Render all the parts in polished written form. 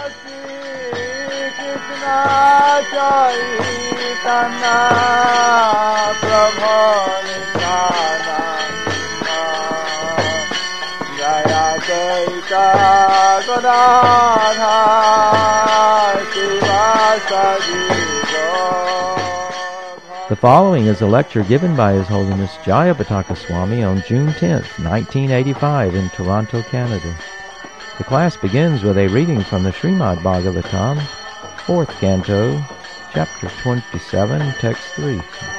The following is a lecture given by His Holiness Jayapataka Swami on June 10th, 1985 in Toronto, Canada. The class begins with a reading from the Srimad Bhagavatam, 4th Canto, Chapter 27, Text 3.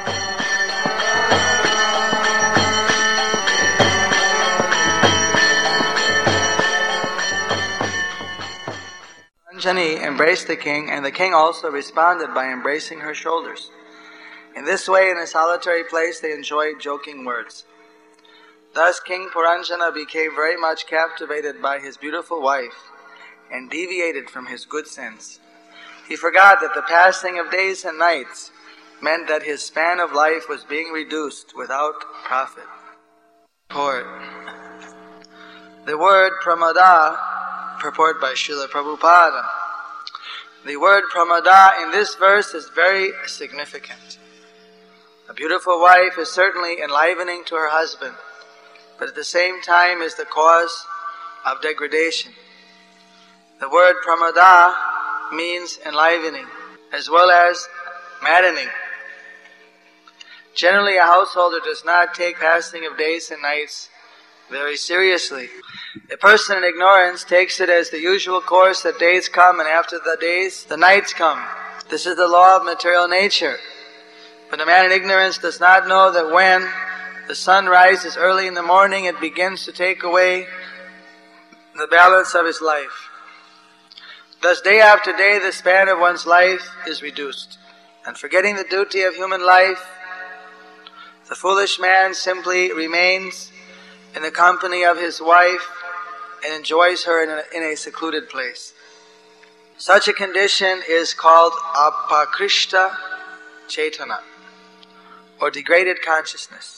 Anjani embraced the king, and the king also responded by embracing her shoulders. In this way, in a solitary place, they enjoyed joking words. Thus King Puranjana became very much captivated by his beautiful wife and deviated from his good sense. He forgot that the passing of days and nights meant that his span of life was being reduced without profit. Purport. The word pramada, purport by Srila Prabhupada. The word pramada in this verse is very significant. A beautiful wife is certainly enlivening to her husband, but at the same time is the cause of degradation. The word pramada means enlivening as well as maddening. Generally, a householder does not take passing of days and nights very seriously. A person in ignorance takes it as the usual course that days come, and after the days, the nights come. This is the law of material nature. But a man in ignorance does not know that when the sun rises early in the morning, it begins to take away the balance of his life. Thus, day after day, the span of one's life is reduced. And forgetting the duty of human life, the foolish man simply remains in the company of his wife and enjoys her in a secluded place. Such a condition is called apakrishta cetana, or degraded consciousness.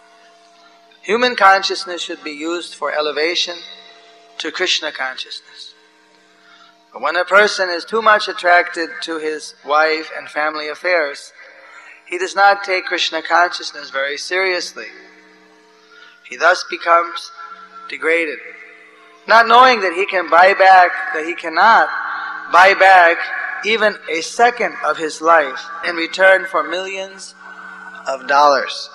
Human consciousness should be used for elevation to Krishna consciousness. But when a person is too much attracted to his wife and family affairs, he does not take Krishna consciousness very seriously. He thus becomes degraded, not knowing that he cannot buy back even a second of his life in return for millions of dollars.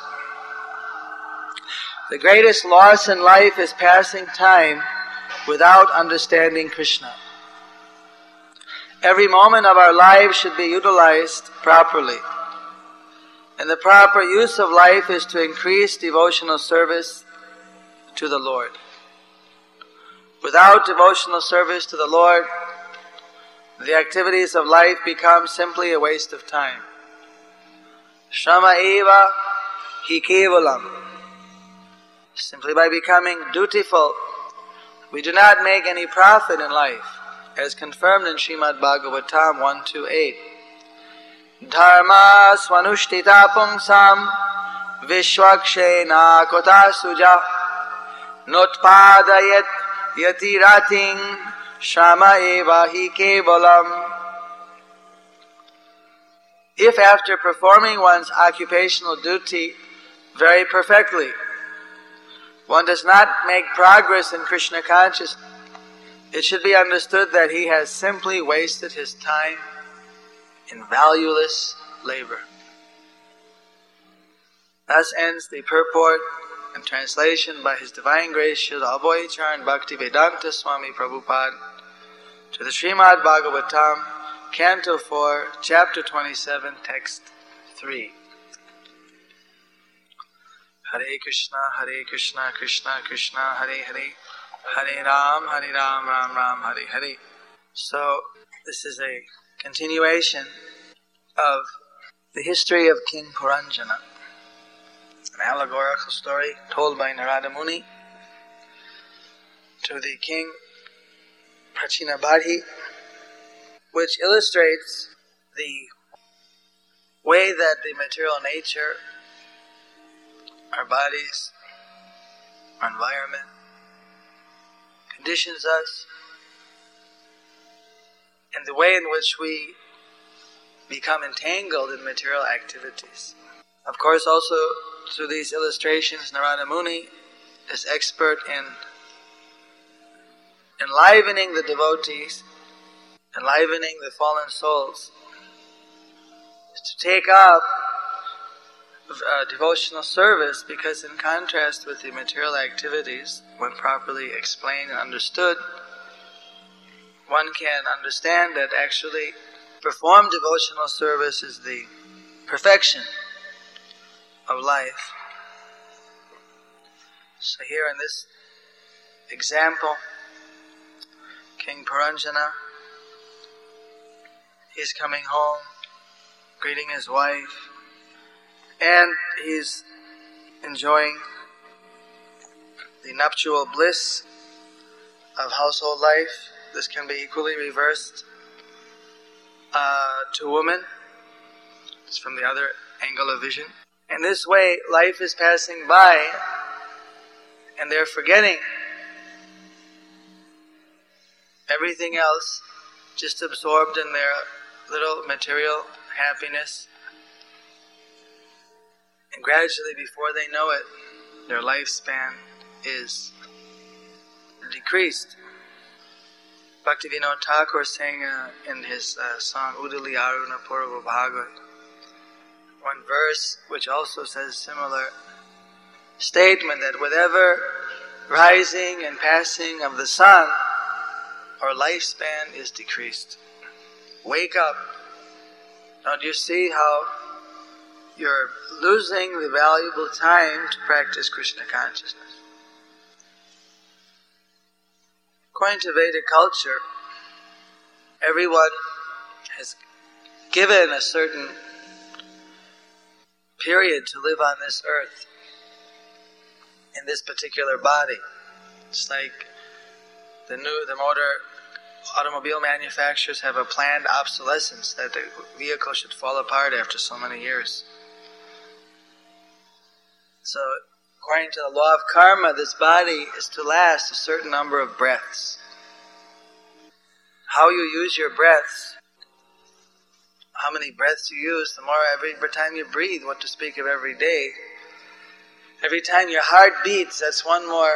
The greatest loss in life is passing time without understanding Krishna. Every moment of our lives should be utilized properly. And the proper use of life is to increase devotional service to the Lord. Without devotional service to the Lord, the activities of life become simply a waste of time. Shrama eva hi kevalam. Simply by becoming dutiful, we do not make any profit in life, as confirmed in Srimad Bhagavatam 128. Dharma swanushtita pungsam vishwakshena kota suja notpadayat yatirating shrama eva hi kevalam. If after performing one's occupational duty very perfectly, one does not make progress in Krishna consciousness, it should be understood that he has simply wasted his time in valueless labor. Thus ends the purport and translation by His Divine Grace Srila Abhay Charan Bhaktivedanta Swami Prabhupada to the Srimad Bhagavatam, Canto 4, Chapter 27, Text 3. Hare Krishna, Krishna Krishna, Hare Hare, Hare Ram, Ram Ram, Hare Hare. So, this is a continuation of the history of King Puranjana, an allegorical story told by Narada Muni to the king Prachinabhadhi, which illustrates the way that the material nature, our bodies, our environment, conditions us and the way in which we become entangled in material activities. Of course, also through these illustrations, Narada Muni is expert in enlivening the devotees, enlivening the fallen souls, to take up devotional service, because in contrast with the material activities, when properly explained and understood, one can understand that actually perform devotional service is the perfection of life. So here in this example, King Puranjana, he's coming home, greeting his wife, and he's enjoying the nuptial bliss of household life. This can be equally reversed to women. It's from the other angle of vision. In this way, life is passing by, and they're forgetting everything else, just absorbed in their little material happiness. And gradually, before they know it, their lifespan is decreased. Bhaktivinoda Thakur sang in his song Udali Aruna Purva Bhagavad, one verse which also says similar statement, that with ever rising and passing of the sun, our lifespan is decreased. Wake up. Now do you see how you're losing the valuable time to practice Krishna consciousness? According to Vedic culture, everyone has given a certain period to live on this earth, in this particular body. It's like the automobile manufacturers have a planned obsolescence, that the vehicle should fall apart after so many years. So, according to the law of karma, this body is to last a certain number of breaths. How you use your breaths, how many breaths you use, the more every time you breathe, what to speak of every day. Every time your heart beats, that's one more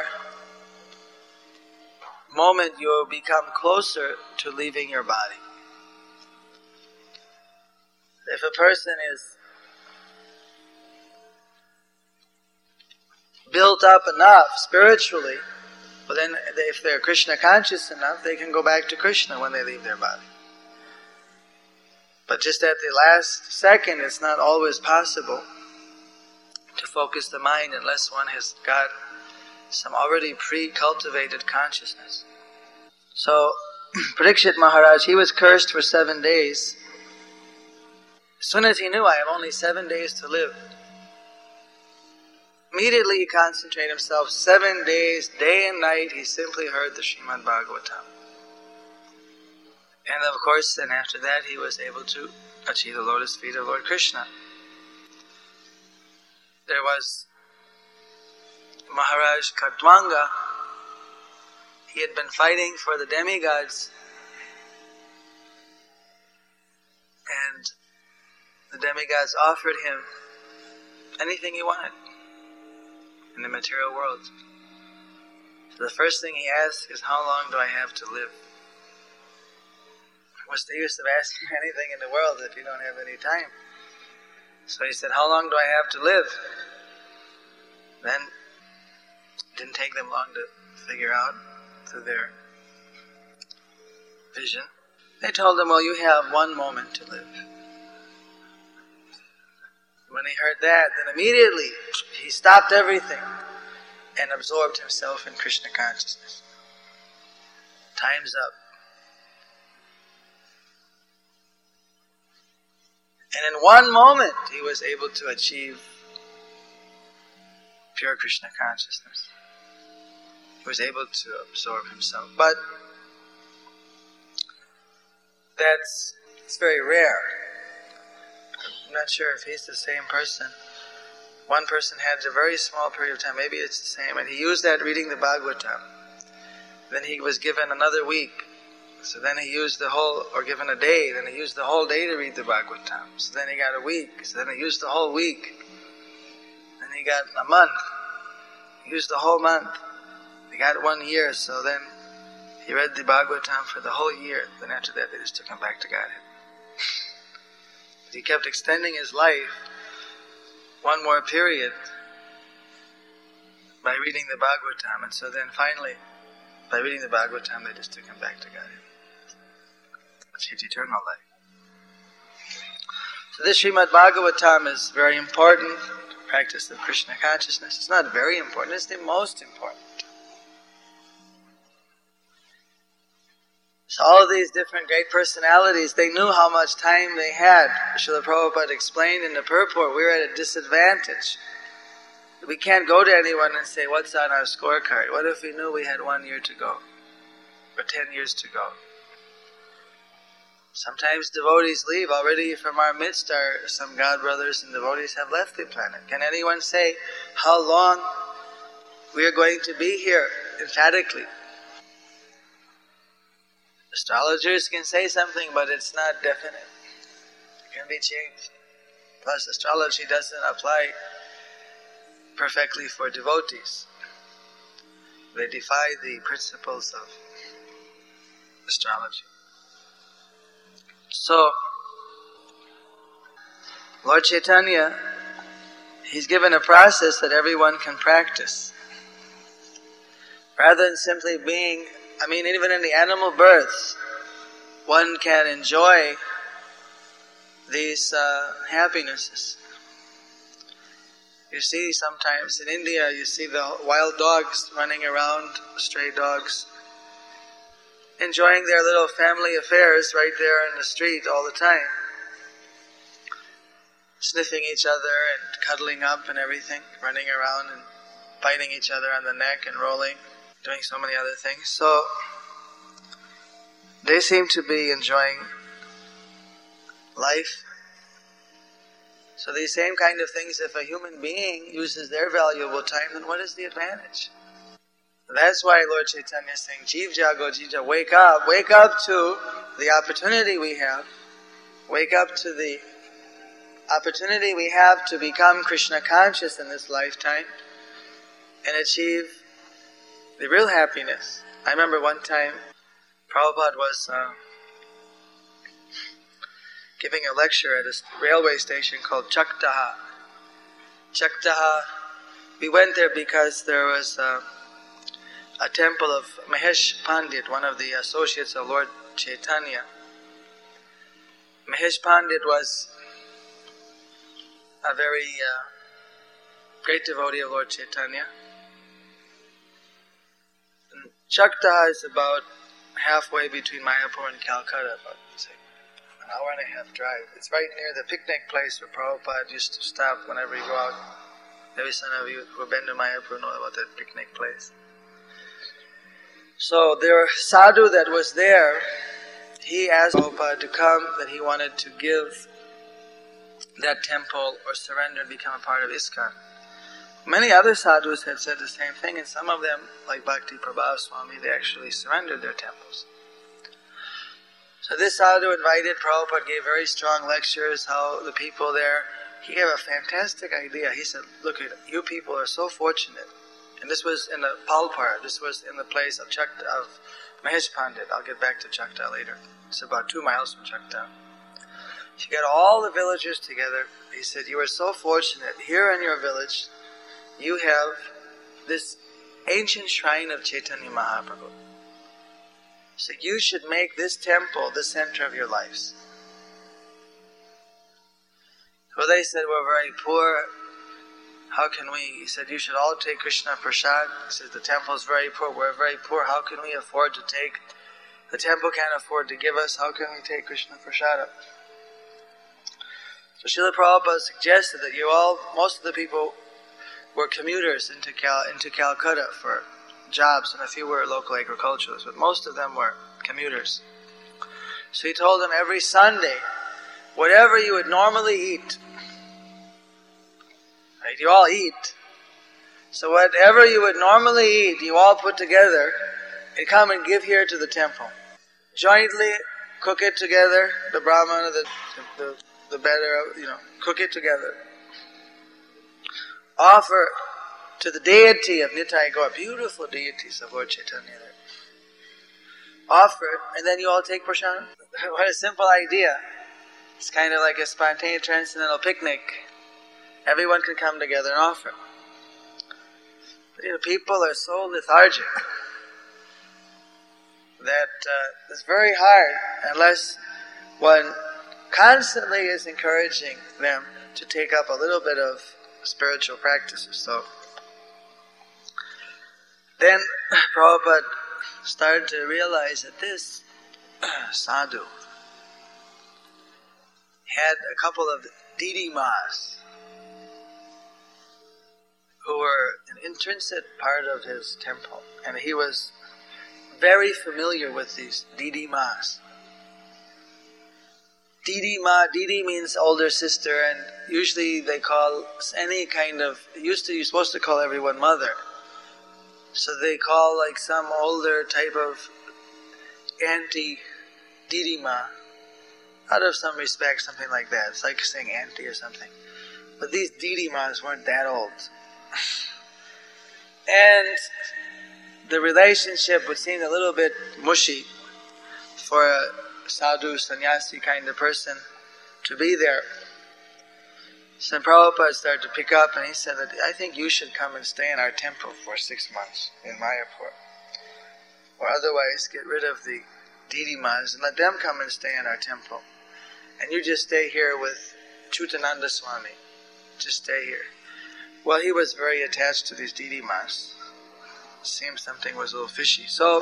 moment you will become closer to leaving your body. If a person is built up enough spiritually, well then if they're Krishna conscious enough, they can go back to Krishna when they leave their body. But just at the last second, it's not always possible to focus the mind unless one has got some already pre-cultivated consciousness. So, Parikshit Maharaj, he was cursed for 7 days. As soon as he knew, I have only 7 days to live, immediately he concentrated himself 7 days, day and night, he simply heard the Srimad Bhagavatam. And of course, then after that, he was able to achieve the lotus feet of Lord Krishna. There was Maharaj Khatwanga. He had been fighting for the demigods, and the demigods offered him anything he wanted in the material world. So the first thing he asked is, how long do I have to live? What's the use of asking anything in the world if you don't have any time? So he said, how long do I have to live? Then it didn't take them long to figure out through their vision. They told him, well, you have 1 moment to live. When he heard that, then immediately he stopped everything and absorbed himself in Krishna consciousness. Time's up. And in 1 moment, he was able to achieve pure Krishna consciousness. He was able to absorb himself. But it's very rare. I'm not sure if he's the same person. One person had a very small period of time, maybe it's the same, and he used that reading the Bhagavatam. Then he was given another week So then he used the whole, or given a day, then he used the whole day to read the Bhagavatam. So then he got a week. So then he used the whole week. Then he got a month. He used the whole month. He got 1 year. So then he read the Bhagavatam for the whole year. Then after that they just took him back to Godhead. But he kept extending his life one more period by reading the Bhagavatam. And so then finally, by reading the Bhagavatam, they just took him back to Godhead. Achieved eternal life. So this Srimad Bhagavatam is very important. Practice of Krishna consciousness. It's not very important, it's the most important. So all of these different great personalities, they knew how much time they had. Srila Prabhupada explained in the purport, we're at a disadvantage. We can't go to anyone and say, what's on our scorecard? What if we knew we had 1 year to go? Or 10 years to go? Sometimes devotees leave. Already from our midst are some God brothers and devotees have left the planet. Can anyone say how long we are going to be here emphatically? Astrologers can say something, but it's not definite. It can be changed. Plus, astrology doesn't apply perfectly for devotees. They defy the principles of astrology. So, Lord Chaitanya, he's given a process that everyone can practice. Rather than simply being, even in the animal births, one can enjoy these happinesses. You see sometimes in India, you see the wild dogs running around, stray dogs, enjoying their little family affairs right there in the street all the time. Sniffing each other and cuddling up and everything, running around and biting each other on the neck and rolling, doing so many other things. So, they seem to be enjoying life. So these same kind of things, if a human being uses their valuable time, then what is the advantage? That's why Lord Chaitanya is saying, Jeev Jago Jija, wake up to the opportunity we have, wake up to the opportunity we have to become Krishna conscious in this lifetime and achieve the real happiness. I remember one time Prabhupada was giving a lecture at a railway station called Chaktaha. Chaktaha, we went there because there was a temple of Mahesh Pandit, one of the associates of Lord Chaitanya. Mahesh Pandit was a very great devotee of Lord Chaitanya. And Chaktaha is about halfway between Mayapur and Calcutta, about an hour and a half drive. It's right near the picnic place where Prabhupada used to stop whenever he go out. Maybe some of you who have been to Mayapur know about that picnic place. So their sadhu that was there, he asked Prabhupada to come, that he wanted to give that temple or surrender and become a part of ISKCON. Many other sadhus had said the same thing, and some of them, like Bhakti Prabhav Swami, they actually surrendered their temples. So this sadhu invited, Prabhupada gave very strong lectures, how the people there, he gave a fantastic idea. He said, look, you people are so fortunate. And this was in the Palpar, this was in the place of Mahesh Pandit. I'll get back to Chakta later. It's about 2 miles from Chakta. He got all the villagers together. He said, you are so fortunate. Here in your village, you have this ancient shrine of Chaitanya Mahaprabhu. So you should make this temple the center of your lives. So they said, we're very poor. How can we? He said, you should all take Krishna Prasad. He said, the temple is very poor. We're very poor. How can we afford to take? The temple can't afford to give us. How can we take Krishna Prasad? So Srila Prabhupada suggested that most of the people were commuters into Calcutta for jobs, and a few were local agriculturalists, but most of them were commuters. So he told them every Sunday, whatever you would normally eat, right, you all eat, so whatever you would normally eat, you all put together and come and give here to the temple. jointly cook it together, the brahmana, the better, cook it together. Offer to the deity of Nitai Gaur, beautiful deities of Lord Chaitanya there. Offer it, and then you all take prasadam. What a simple idea. It's kind of like a spontaneous transcendental picnic. Everyone can come together and offer. But people are so lethargic that it's very hard unless one constantly is encouraging them to take up a little bit of spiritual practices. So then Prabhupada started to realize that this sadhu had a couple of Didimas who were an intrinsic part of his temple, and he was very familiar with these Didimas. Didi means older sister, and usually they call any kind of, you're supposed to call everyone mother. So they call like some older type of auntie Didima, out of some respect, something like that. It's like saying auntie or something. But these Didimas weren't that old. And the relationship would seem a little bit mushy for a sadhu, sannyasi kind of person to be there. So Prabhupada started to pick up, and he said that, I think you should come and stay in our temple for 6 months in Mayapur. Or otherwise get rid of the Didimas and let them come and stay in our temple. And you just stay here with Chutananda Swami. Just stay here. Well, he was very attached to these Didimas. Seemed something was a little fishy. So,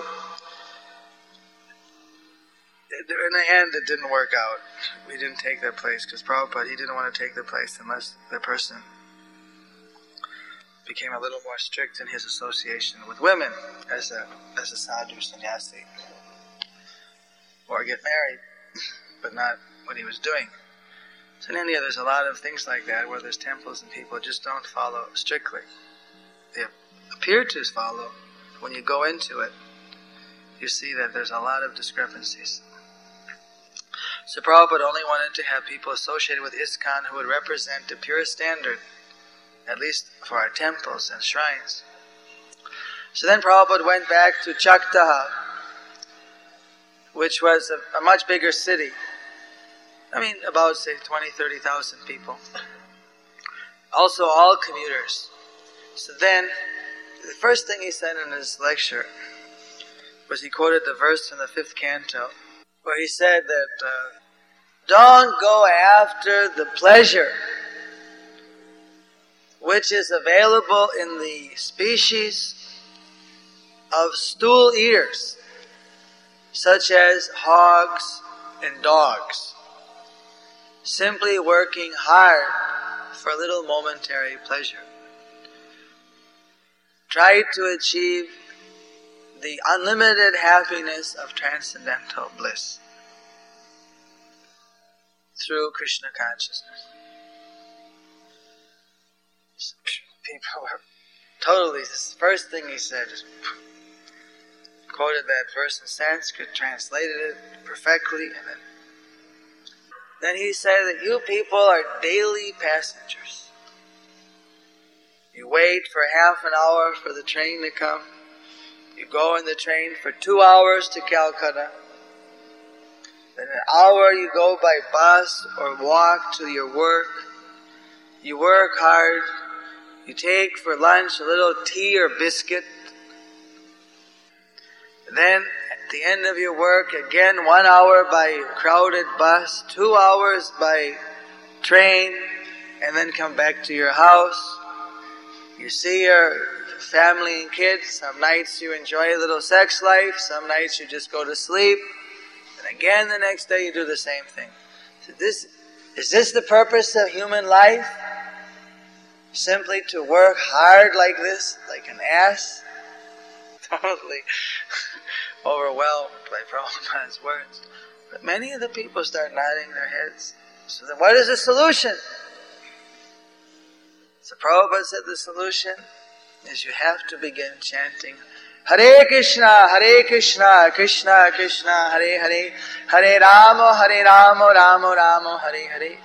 in the end, it didn't work out. We didn't take their place because Prabhupada, he didn't want to take their place unless the person became a little more strict in his association with women as a sadhu sannyasi, or get married, but not what he was doing. So in India, there's a lot of things like that where there's temples and people just don't follow strictly. They appear to follow. When you go into it, you see that there's a lot of discrepancies. So Prabhupada only wanted to have people associated with ISKCON who would represent the pure standard, at least for our temples and shrines. So then Prabhupada went back to Chaktaha, which was a much bigger city. I mean, about, say, 20,000-30,000 people. Also all commuters. So then, the first thing he said in his lecture was he quoted the verse from the 5th canto, where he said that, don't go after the pleasure which is available in the species of stool eaters, such as hogs and dogs, simply working hard for a little momentary pleasure. Try to achieve the unlimited happiness of transcendental bliss through Krishna consciousness. People were totally, this first thing he said, just quoted that verse in Sanskrit, translated it perfectly, and then he said that you people are daily passengers. You wait for half an hour for the train to come. You go in the train for 2 hours to Calcutta. Then an hour you go by bus or walk to your work. You work hard. You take for lunch a little tea or biscuit. Then at the end of your work, again 1 hour by crowded bus, 2 hours by train, and then come back to your house. You see your family and kids. Some nights you enjoy a little sex life. Some nights you just go to sleep. And again the next day you do the same thing. So is this the purpose of human life? Simply to work hard like this, like an ass? Totally overwhelmed by Prabhupada's words. But many of the people start nodding their heads. So then what is the solution? So Prabhupada said the solution is you have to begin chanting Hare Krishna, Krishna Krishna, Hare Hare, Hare Rama, Rama Rama, Hare Hare.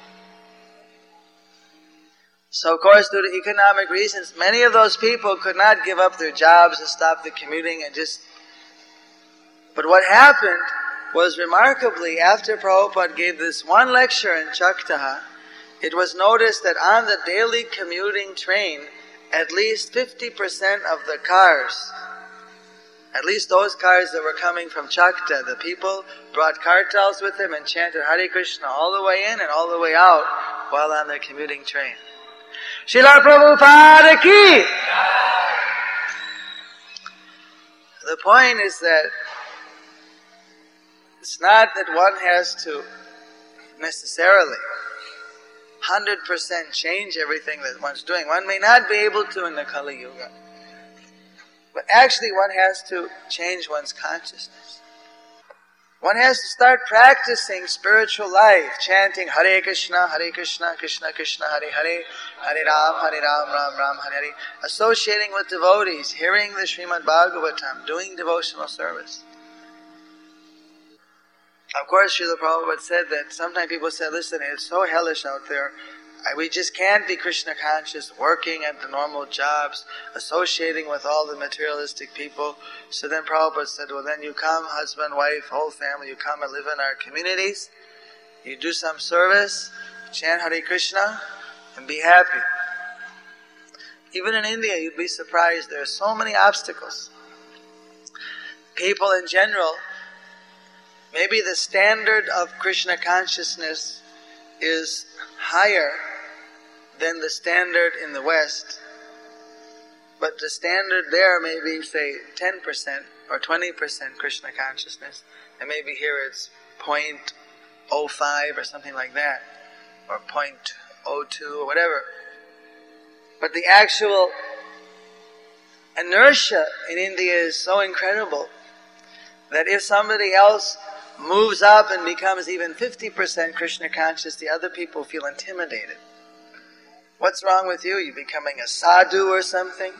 So of course, due to economic reasons, many of those people could not give up their jobs and stop the commuting and just... But what happened was, remarkably, after Prabhupada gave this one lecture in Chaktaha, it was noticed that on the daily commuting train, at least 50% of the cars, at least those cars that were coming from Chakta, the people brought kartals with them and chanted Hare Krishna all the way in and all the way out while on their commuting train. Srila Prabhupada ki! The point is that it's not that one has to necessarily 100% change everything that one's doing. One may not be able to in the Kali Yuga. But actually one has to change one's consciousness. One has to start practicing spiritual life, chanting Hare Krishna, Krishna Krishna, Hare Hare, Hare Ram, Ram Ram, Hare Hare, associating with devotees, hearing the Srimad Bhagavatam, doing devotional service. Of course, Srila Prabhupada said that sometimes people say, listen, it's so hellish out there. We just can't be Krishna conscious, working at the normal jobs, associating with all the materialistic people. So then Prabhupada said, well then you come, husband, wife, whole family, you come and live in our communities, you do some service, chant Hare Krishna, and be happy. Even in India, you'd be surprised, there are so many obstacles. People in general, maybe the standard of Krishna consciousness is higher than the standard in the West. But the standard there may be, say, 10% or 20% Krishna consciousness. And maybe here it's 0.05 or something like that. Or 0.02 or whatever. But the actual inertia in India is so incredible that if somebody else moves up and becomes even 50% Krishna conscious, the other people feel intimidated. What's wrong with you? You becoming a sadhu or something?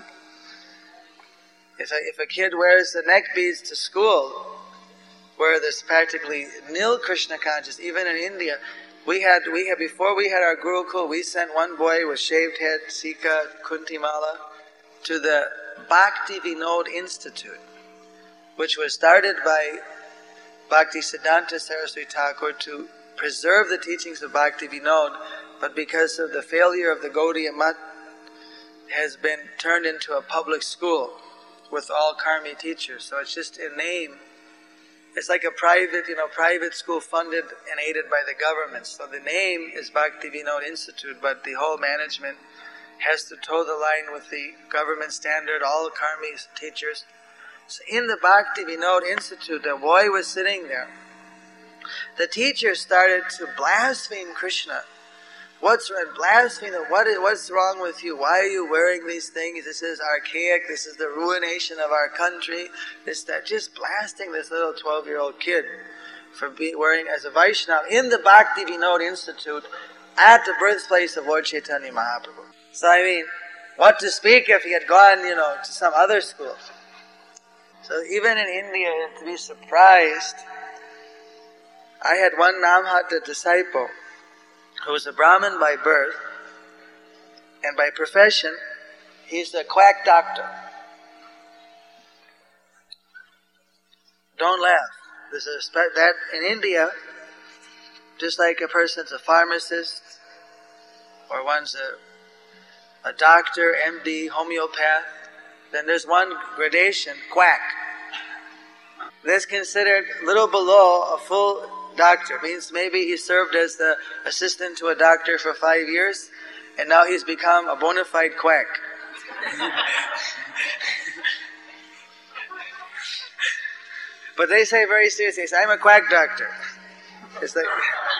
If a kid wears the neck beads to school, where there's practically nil Krishna conscious, even in India, we had before we had our Gurukul, we sent one boy with shaved head, Sika, Kuntimala, to the Bhakti Vinod Institute, which was started by Bhakti Siddhanta Saraswati Thakur to preserve the teachings of Bhakti Vinod, but because of the failure of the Gaudiya Math, has been turned into a public school with all Karmi teachers. So it's just a name. It's like a private school funded and aided by the government. So the name is Bhakti Vinod Institute, but the whole management has to toe the line with the government standard, all Karmi teachers. So in the Bhakti Vinod Institute, a boy was sitting there. The teacher started to blaspheme Krishna. What's wrong with you? Why are you wearing these things? This is archaic. This is the ruination of our country. Just blasting this little 12-year-old kid for wearing as a Vaishnava in the Bhakti Vinod Institute at the birthplace of Lord Chaitanya Mahaprabhu. So I mean, what to speak if he had gone, to some other school. So even in India, to be surprised, I had one Namhata disciple who was a Brahmin by birth, and by profession, he's a quack doctor. Don't laugh. That in India, just like a person's a pharmacist, or one's a doctor, MD, homeopath, then there's one gradation, quack. That's considered a little below a full doctor. Means maybe he served as the assistant to a doctor for 5 years, and now he's become a bona fide quack. But they say very seriously, I'm a quack doctor. It's like...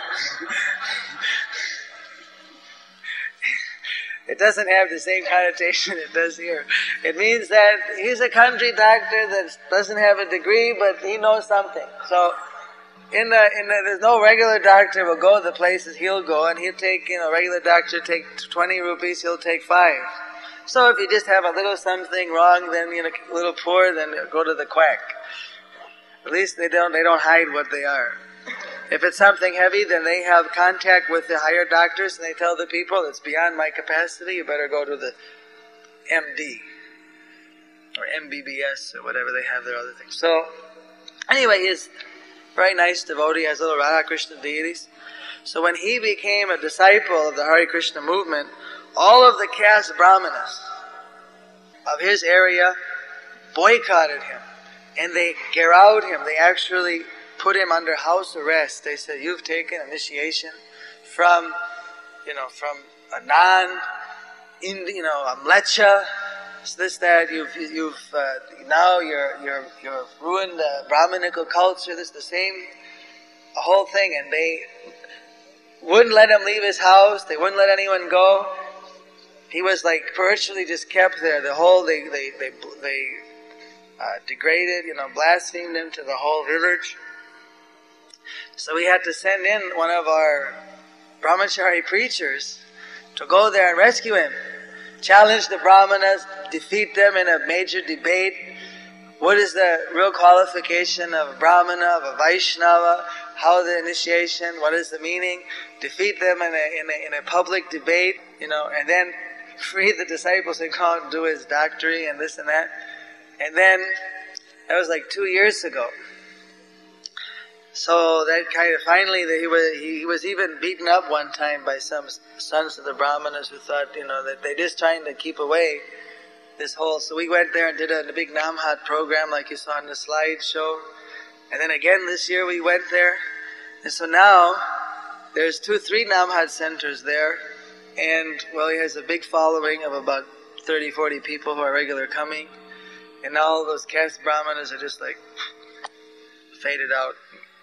It doesn't have the same connotation it does here. It means that he's a country doctor that doesn't have a degree, but he knows something. So, there's no regular doctor will go the places he'll go, and he'll take, regular doctor take 20 rupees, he'll take 5. So if you just have a little something wrong, then a little poor, then go to the quack. At least they don't hide what they are. If it's something heavy, then they have contact with the higher doctors, and they tell the people, it's beyond my capacity, you better go to the MD, or MBBS, or whatever they have their other things. So, anyway, he's a very nice devotee, has little Radha Krishna deities. So when he became a disciple of the Hare Krishna movement, all of the caste brahmanas of his area boycotted him, and they garrowed him. They actually put him under house arrest. They said, you've taken initiation from a a mlecha, this, that, you've now you're ruined the Brahminical culture, this, the same, a whole thing, and they wouldn't let him leave his house, they wouldn't let anyone go. He was virtually just kept there. The whole, they degraded, blasphemed him to the whole village. So we had to send in one of our brahmachari preachers to go there and rescue him. Challenge the brahmanas, defeat them in a major debate. What is the real qualification of a brahmana, of a Vaishnava? How the initiation, what is the meaning? Defeat them in a public debate, and then free the disciples and go and do his doctorate and this and that. And then, that was 2 years ago. So that kind of, finally, he was even beaten up one time by some sons of the brahmanas who thought, that they're just trying to keep away this whole. So we went there and did a big Namhat program like you saw in the slideshow. And then again this year we went there. And so now, there's 2-3 Namhat centers there. And, he has a big following of about 30-40 people who are regular coming. And now all those caste brahmanas are just faded out.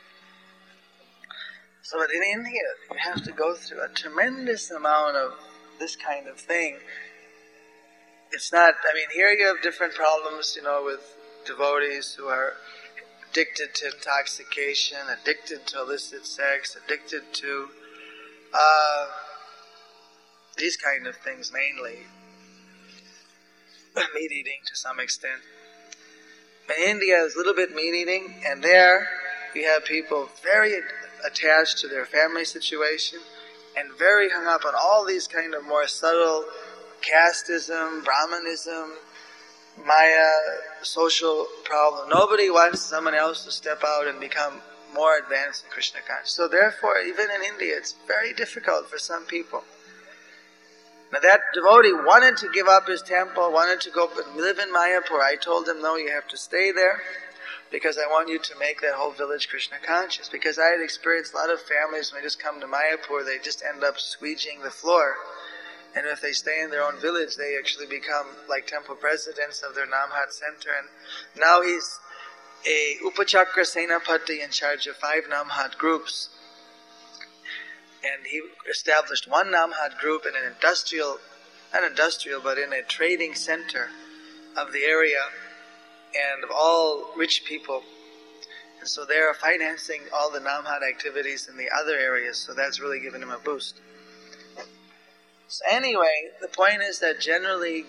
So in India, you have to go through a tremendous amount of this kind of thing. It's not, here you have different problems, with devotees who are addicted to intoxication, addicted to illicit sex, addicted to these kind of things mainly. Meat eating to some extent. In India is a little bit meat eating, and there you have people very attached to their family situation and very hung up on all these kind of more subtle casteism, Brahmanism, Maya, social problem. Nobody wants someone else to step out and become more advanced in Krishna consciousness. So therefore, even in India, it's very difficult for some people. Now that devotee wanted to give up his temple, wanted to go live in Mayapur. I told him, no, you have to stay there because I want you to make that whole village Krishna conscious. Because I had experienced a lot of families when they just come to Mayapur, they just end up squeegeeing the floor. And if they stay in their own village, they actually become like temple presidents of their Namhat center. And now he's a Upachakra Senapati in charge of 5 Namhat groups. And he established one Namhat group in an in a trading center of the area and of all rich people. And so they're financing all the Namhat activities in the other areas, so that's really given him a boost. So anyway, the point is that generally,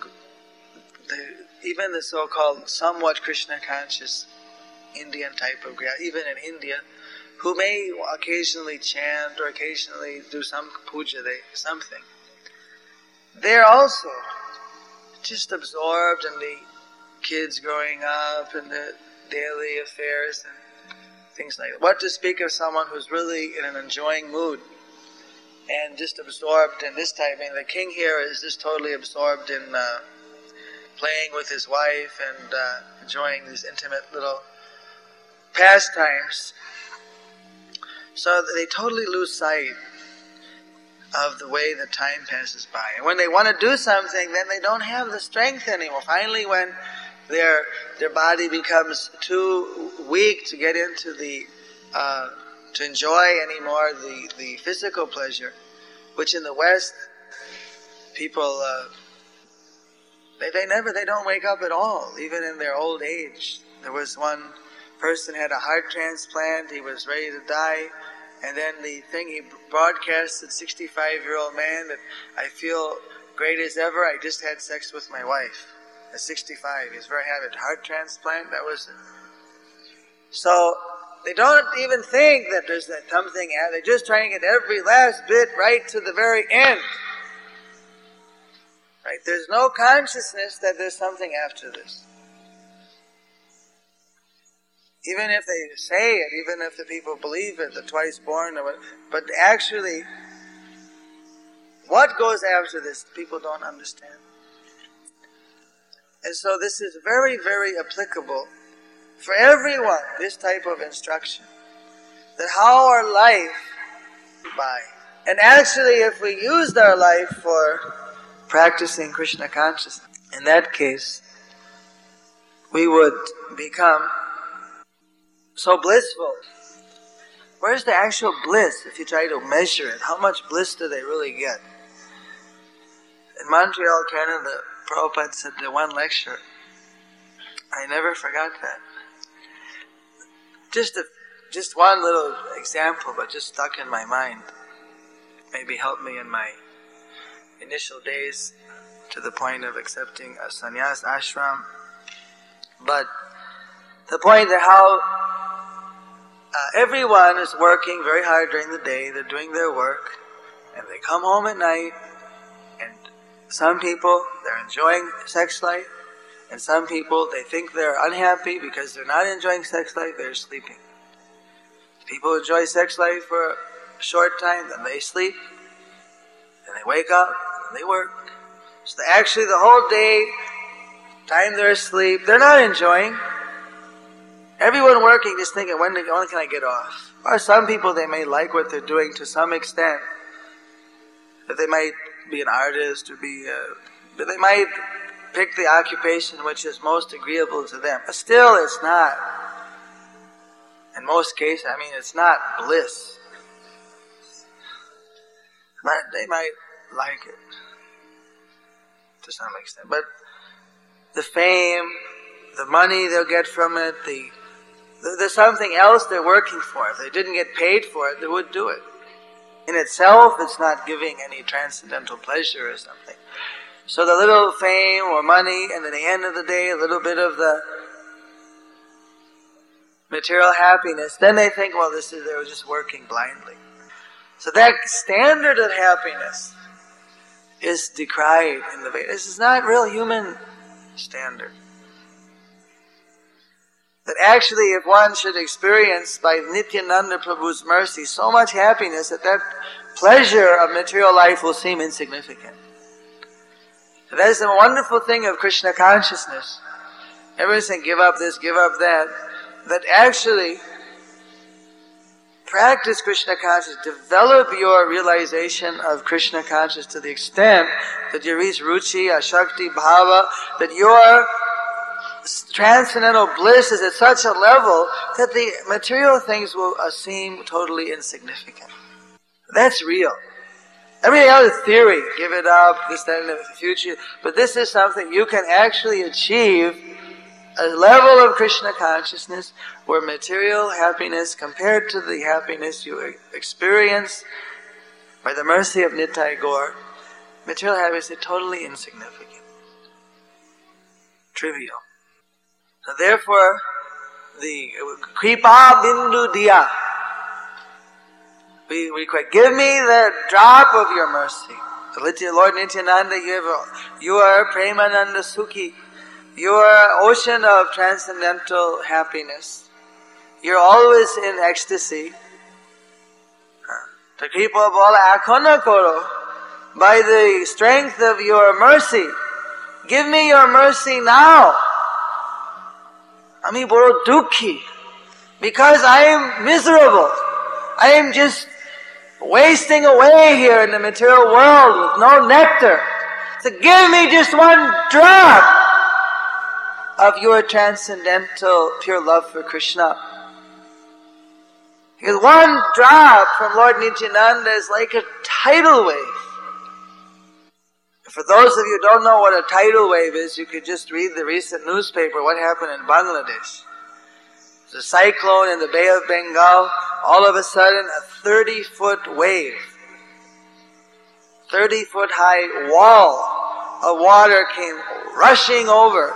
even the so-called somewhat Krishna conscious Indian type of Griya, even in India, who may occasionally chant or occasionally do some puja, something, they're also just absorbed in the kids growing up and the daily affairs and things like that. What to speak of someone who's really in an enjoying mood and just absorbed in this type. The king here is just totally absorbed in playing with his wife and enjoying these intimate little pastimes. So they totally lose sight of the way the time passes by. And when they want to do something, then they don't have the strength anymore. Finally, when their body becomes too weak to get into to enjoy anymore the physical pleasure, which in the West, people, they don't wake up at all, even in their old age. There was one person had a heart transplant, he was ready to die, and then the thing he broadcasted, 65-year-old man, that I feel greatest ever, I just had sex with my wife. At 65, he's very happy. Heart transplant, that was it. So, they don't even think that there's something, they're just trying to get every last bit right to the very end. Right? There's no consciousness that there's something after this. Even if they say it, even if the people believe it, the twice born, but actually, what goes after this, people don't understand. And so this is very, very applicable for everyone, this type of instruction. That how our life by. And actually, if we used our life for practicing Krishna consciousness, in that case, we would become so blissful. Where's the actual bliss if you try to measure it? How much bliss do they really get? In Montreal, Canada, Prabhupada said in one lecture, I never forgot that. Just one little example, but just stuck in my mind. Maybe helped me in my initial days to the point of accepting a sannyas ashram. But the point that how everyone is working very hard during the day, they're doing their work, and they come home at night, and some people, they're enjoying sex life, and some people, they think they're unhappy because they're not enjoying sex life, they're sleeping. People enjoy sex life for a short time, then they sleep, then they wake up, and they work. So actually the whole day, time they're asleep, they're not enjoying. Everyone working, just thinking, when can I get off? Or some people, they may like what they're doing to some extent. That they might be an artist, but they might pick the occupation which is most agreeable to them. But still, it's not. In most cases, it's not bliss. But they might like it to some extent. But the fame, the money they'll get from it, there's something else they're working for. If they didn't get paid for it, they would do it. In itself, it's not giving any transcendental pleasure or something. So the little fame or money, and at the end of the day, a little bit of the material happiness, then they think, well, they were just working blindly. So that standard of happiness is decried in the Vedas. This is not real human standard. That actually, if one should experience by Nityananda Prabhu's mercy so much happiness that pleasure of material life will seem insignificant. That is the wonderful thing of Krishna consciousness. Everyone's saying, give up this, give up that. That actually, practice Krishna consciousness, develop your realization of Krishna consciousness to the extent that you reach Ruchi, Ashakti, Bhava, that your transcendental bliss is at such a level that the material things will seem totally insignificant. That's real. Everything else is theory. Give it up, this, that, in the future. But this is something you can actually achieve, a level of Krishna consciousness where material happiness compared to the happiness you experience by the mercy of Nitai Gaur, material happiness is totally insignificant. Trivial. So therefore, the Kripa Bindu Diya, we request, give me the drop of your mercy. So Lord Nityananda, you are Premananda Sukhi. You are ocean of transcendental happiness. You're always in ecstasy. The Kripa Bola Akhona Koro, by the strength of your mercy, give me your mercy now. Ami boro dukhi, because I am miserable. I am just wasting away here in the material world with no nectar. So give me just one drop of your transcendental pure love for Krishna. Because one drop from Lord Nityananda is like a tidal wave. For those of you who don't know what a tidal wave is, you could just read the recent newspaper, what happened in Bangladesh. There's a cyclone in the Bay of Bengal, all of a sudden a 30-foot wave, 30-foot high wall of water came rushing over,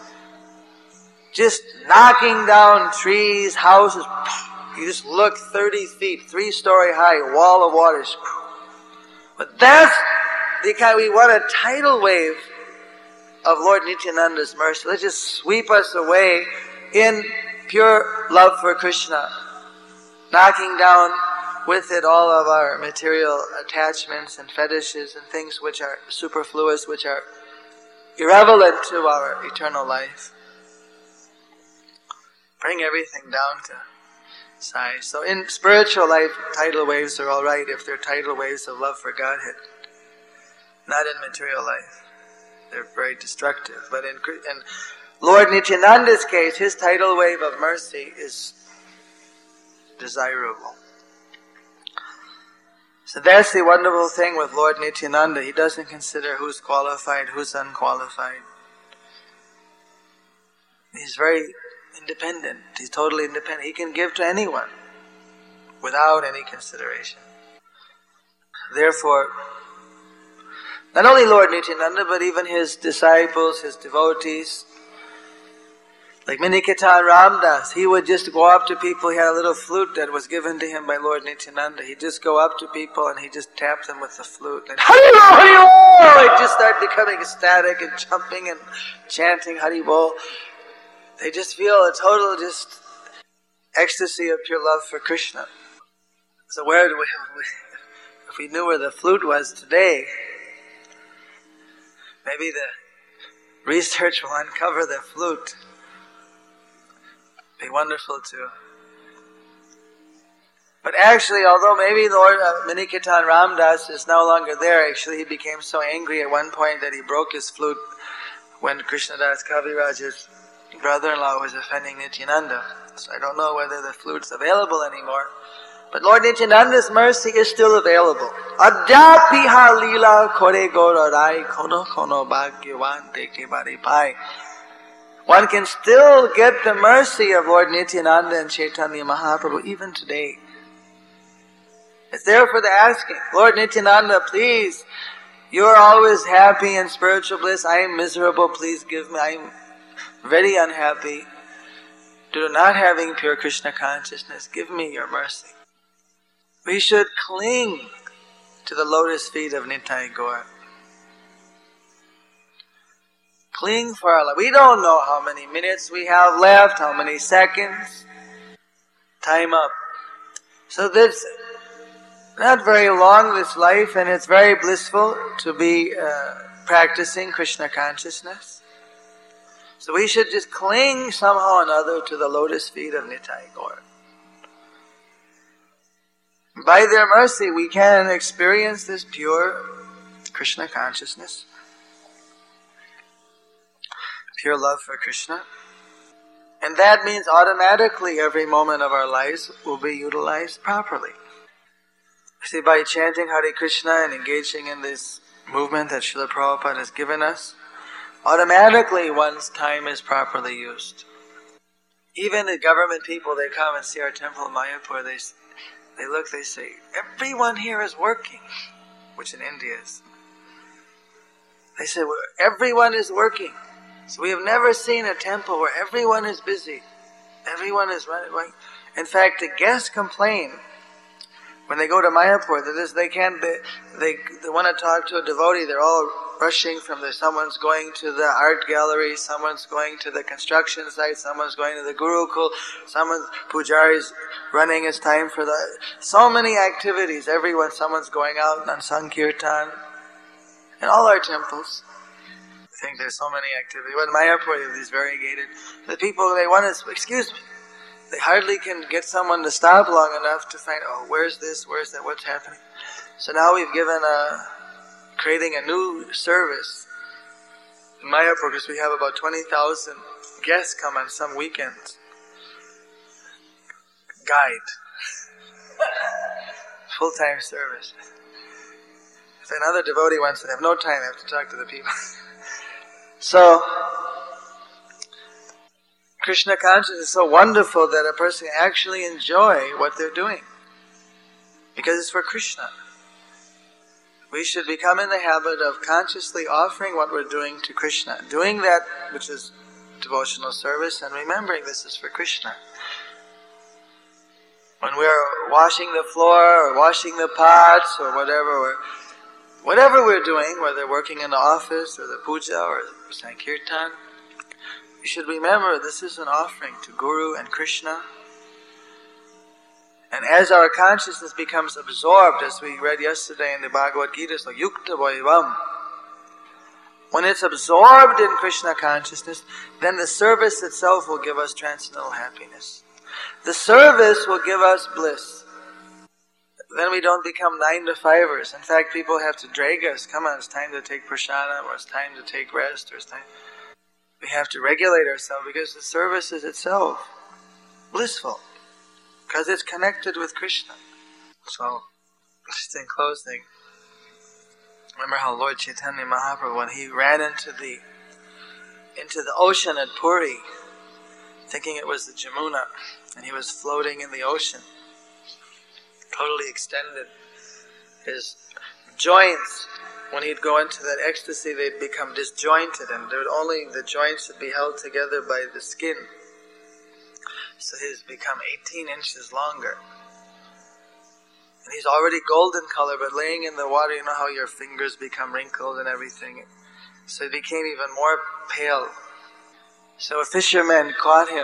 just knocking down trees, houses. You just look 30 feet, 3-story high, wall of water. But that's the kind, we want a tidal wave of Lord Nityananda's mercy. Let's just sweep us away in pure love for Krishna, knocking down with it all of our material attachments and fetishes and things which are superfluous, which are irrelevant to our eternal life. Bring everything down to size. So in spiritual life, tidal waves are all right if they're tidal waves of love for Godhead. Not in material life. They're very destructive. But in Lord Nityananda's case, his tidal wave of mercy is desirable. So that's the wonderful thing with Lord Nityananda. He doesn't consider who's qualified, who's unqualified. He's very independent. He's totally independent. He can give to anyone without any consideration. Therefore, not only Lord Nityananda, but even his disciples, his devotees, like Minikirtan Ramdas, he would just go up to people. He had a little flute that was given to him by Lord Nityananda. He'd just go up to people and he'd just tap them with the flute. And Hari Bol, Hari Bol! They'd just start becoming ecstatic and jumping and chanting Hari Bol. They just feel a total just ecstasy of pure love for Krishna. So if we knew where the flute was today, maybe the research will uncover the flute. Be wonderful too. But actually, although maybe Lord Minikirtan Ramdas is no longer there, actually he became so angry at one point that he broke his flute when Krishnadas Kaviraj's brother-in-law was offending Nityananda. So I don't know whether the flute's available anymore. But Lord Nityananda's mercy is still available. Adyapiha lila kore gorarai kono kono bhagyavan deke bari pai. One can still get the mercy of Lord Nityananda and Chaitanya Mahaprabhu even today. It's there for the asking. Lord Nityananda, please, you are always happy in spiritual bliss. I am miserable. Please give me. I am very unhappy due to not having pure Krishna consciousness. Give me your mercy. We should cling to the lotus feet of Nitai Gaur. Cling for our life. We don't know how many minutes we have left, how many seconds. Time up. So this not very long, this life, and it's very blissful to be practicing Krishna consciousness. So we should just cling somehow or another to the lotus feet of Nitai Gaur. By their mercy, we can experience this pure Krishna consciousness, pure love for Krishna. And that means automatically every moment of our lives will be utilized properly. See, by chanting Hare Krishna and engaging in this movement that Srila Prabhupada has given us, automatically one's time is properly used. Even the government people, they come and see our temple in Mayapur, they look, they say, everyone here is working, which in India is. They say, well, everyone is working. So we have never seen a temple where everyone is busy. Everyone is running. In fact, the guests complain when they go to Mayapur that they want to talk to a devotee. They're all rushing from there. Someone's going to the art gallery, someone's going to the construction site, someone's going to the Gurukul, Pujari's running his time for so many activities. Someone's going out on Sankirtan. In all our temples, I think there's so many activities. But in Mayapur, these variegated. The people, they want to, excuse me, they hardly can get someone to stop long enough to find, oh, where's this, where's that, what's happening? So now we've creating a new service in Mayapur because we have about 20,000 guests come on some weekends. Guide. Full-time service. If another devotee wants to have no time, I have to talk to the people. So, Krishna consciousness is so wonderful that a person can actually enjoy what they're doing. Because it's for Krishna. we should become in the habit of consciously offering what we're doing to Krishna, doing that which is devotional service, and remembering this is for Krishna. When we're washing the floor, or washing the pots, or whatever we're doing, whether working in the office, or the puja, or the Sankirtan, we should remember this is an offering to Guru and Krishna. And as our consciousness becomes absorbed, as we read yesterday in the Bhagavad Gita, so yukta vaivam, when it's absorbed in Krishna consciousness, then the service itself will give us transcendental happiness. The service will give us bliss. Then we don't become 9-to-5ers. In fact, people have to drag us. Come on, it's time to take prasadam, or it's time to take rest, or it's time. We have to regulate ourselves because the service is itself blissful, because it's connected with Krishna. So, just in closing, remember how Lord Chaitanya Mahaprabhu, when he ran into the ocean at Puri, thinking it was the Jamuna, and he was floating in the ocean, totally extended. His joints, when he'd go into that ecstasy, they'd become disjointed, and the joints would be held together by the skin. So he's become 18 inches longer. And he's already golden color, but laying in the water, you know how your fingers become wrinkled and everything. So he became even more pale. So a fisherman caught him,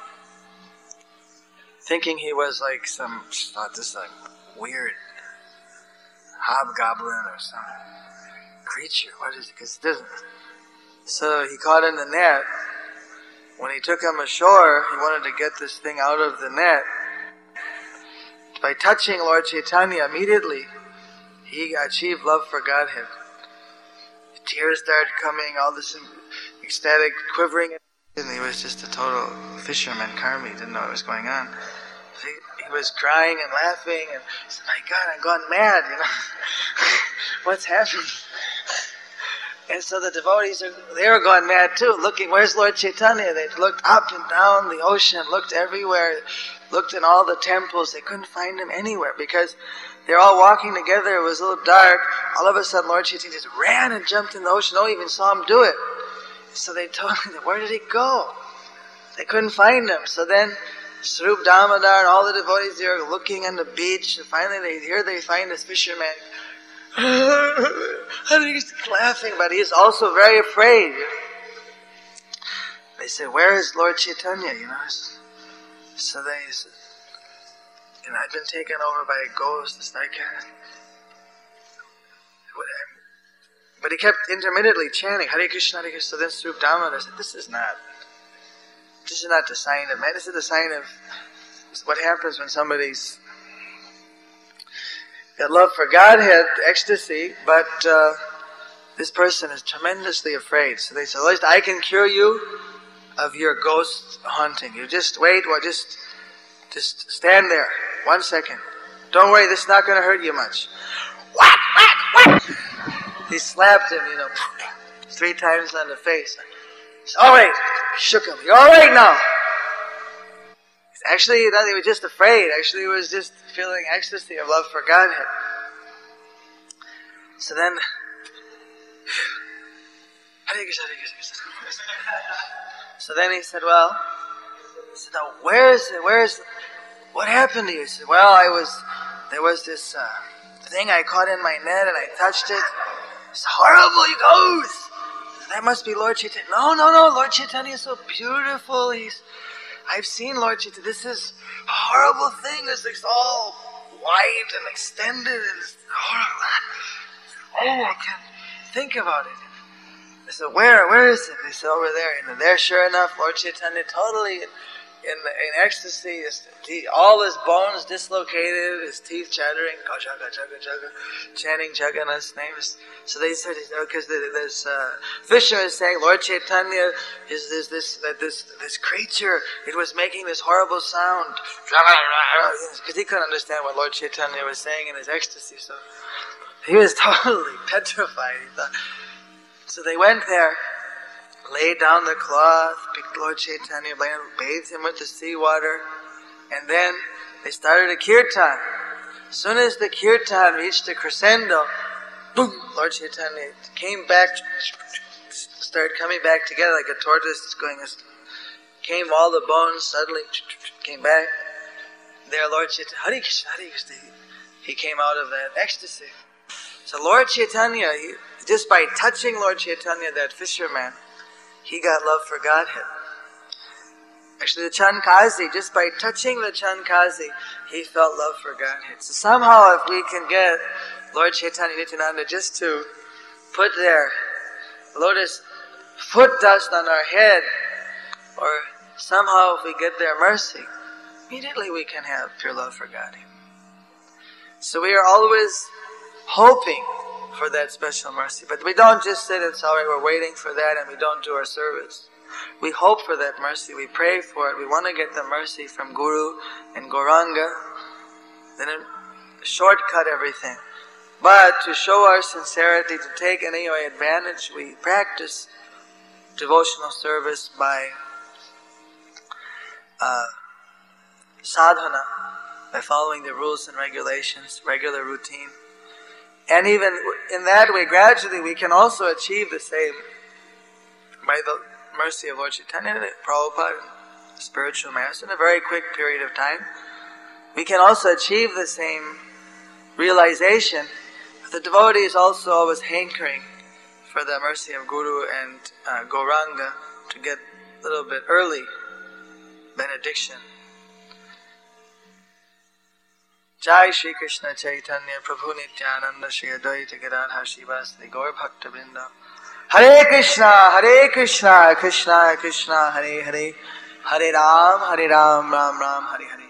thinking he was like this like weird hobgoblin or some creature. What is it? Because it doesn't. So he caught in the net. When he took him ashore, he wanted to get this thing out of the net. By touching Lord Chaitanya immediately, he achieved love for Godhead. Tears started coming, all this ecstatic quivering, and he was just a total fisherman, karmi, didn't know what was going on. So he was crying and laughing, and he said, "My God, I'm gone mad, what's happening?" And so the devotees, they were going mad too, looking, where's Lord Chaitanya? They looked up and down the ocean, looked everywhere, looked in all the temples. They couldn't find him anywhere because they're all walking together. It was a little dark. All of a sudden, Lord Chaitanya just ran and jumped in the ocean. No one even saw him do it. So they told me, where did he go? They couldn't find him. So then Swarup Damodar and all the devotees, they were looking on the beach, and finally they find this fisherman. And he's laughing, but he's also very afraid. They said, where is Lord Chaitanya? So they said, I've been taken over by a ghost. It's like, but he kept intermittently chanting Hare Krishna, Hare Krishna. So then Swarup Damodar said, this is not the sign of man. This is the sign of what happens when somebody's got love for Godhead, ecstasy, but this person is tremendously afraid. So they said, at least I can cure you of your ghost haunting. You just wait, just stand there 1 second. Don't worry, this is not going to hurt you much. Whack, whack, whack! He slapped him, 3 times on the face. He said, all right, he shook him. You're all right now. Actually, he was just afraid. Actually, he was just feeling ecstasy of love for Godhead. So then, so then he said, now what happened to you? He said, there was this thing I caught in my net and I touched it. It's horrible, he goes. That must be Lord Chaitanya. No, Lord Chaitanya is so beautiful. I've seen Lord Chaitanya. This is a horrible thing. This is all white and extended, and it's horrible. Oh, I can't think about it. I said, where is it? They said, over there. And there, sure enough, Lord Chaitanya, totally in ecstasy, all his bones dislocated, his teeth chattering, jaga, jaga, jaga, chanting Jagannath's name. So they said, because this fisherman is saying, Lord Chaitanya is this creature, it was making this horrible sound, because he couldn't understand what Lord Chaitanya was saying in his ecstasy. So he was totally petrified. He thought. So they went there, laid down the cloth, picked Lord Chaitanya, bathed him with the seawater, and then they started a kirtan. As soon as the kirtan reached the crescendo, boom, Lord Chaitanya came back, started coming back together like a tortoise going, came all the bones suddenly, came back. There Lord Chaitanya, Hare Krishna, Hare Krishna, he came out of that ecstasy. So Lord Chaitanya, just by touching Lord Chaitanya, that fisherman, he got love for Godhead. Actually, the Chandkazi, just by touching the Chandkazi, he felt love for Godhead. So somehow if we can get Lord Chaitanya Nityananda just to put their lotus foot dust on our head, or somehow if we get their mercy, immediately we can have pure love for Godhead. So we are always hoping for that special mercy. But we don't just sit and say, all right, we're waiting for that and we don't do our service. We hope for that mercy. We pray for it. We want to get the mercy from Guru and Gauranga. Then shortcut everything. But to show our sincerity, to take any advantage, we practice devotional service by sadhana, by following the rules and regulations, regular routine. And even in that way, gradually, we can also achieve the same by the mercy of Lord Chaitanya, Prabhupada, spiritual master, in a very quick period of time. We can also achieve the same realization. The devotee is also always hankering for the mercy of Guru and Gauranga to get a little bit early benediction. Jai Shri Krishna Chaitanya Prabhu Nityananda Shri Advaita Gadadhar Srivasadi Gaur Bhakta Vrinda. Hare Krishna, Krishna Krishna, Hare Hare, Hare Ram, Ram Ram, Hare Hare.